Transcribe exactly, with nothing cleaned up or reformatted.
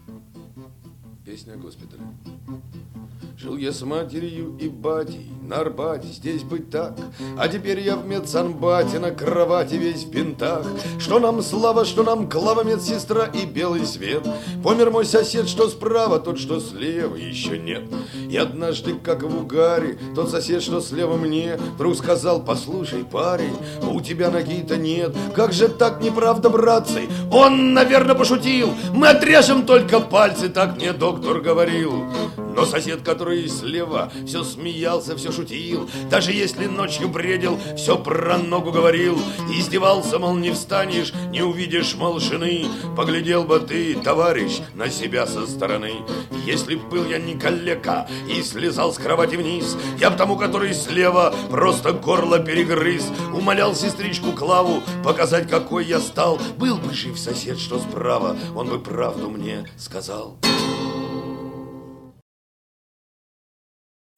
Песня о госпитале. Жил я с матерью и батей на Арбате, здесь быть так. А теперь я в медсанбате, на кровати весь в бинтах. Что нам слава, что нам клава, медсестра и белый свет. Помер мой сосед, что справа, тот, что слева, еще нет. И однажды, как в угаре, тот сосед, что слева мне, вдруг сказал: послушай, парень, у тебя ноги-то нет. Как же так, неправда, братцы? Он, наверное, пошутил. Мы отрежем только пальцы, так мне доктор говорил. Но сосед, который слева, все смеялся, все шутил. Даже если ночью бредил, все про ногу говорил. Издевался, мол, не встанешь, не увидишь, мол, жены. Поглядел бы ты, товарищ, на себя со стороны. Если б был я не калека и слезал с кровати вниз, я б тому, который слева, просто горло перегрыз. Умолял сестричку Клаву показать, какой я стал. Был бы жив сосед, что справа, он бы правду мне сказал.